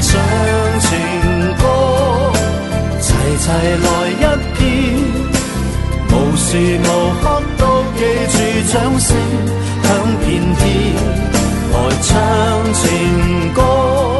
唱情歌，齐齐来一遍，无时无刻都记住掌声响遍天，来唱情歌。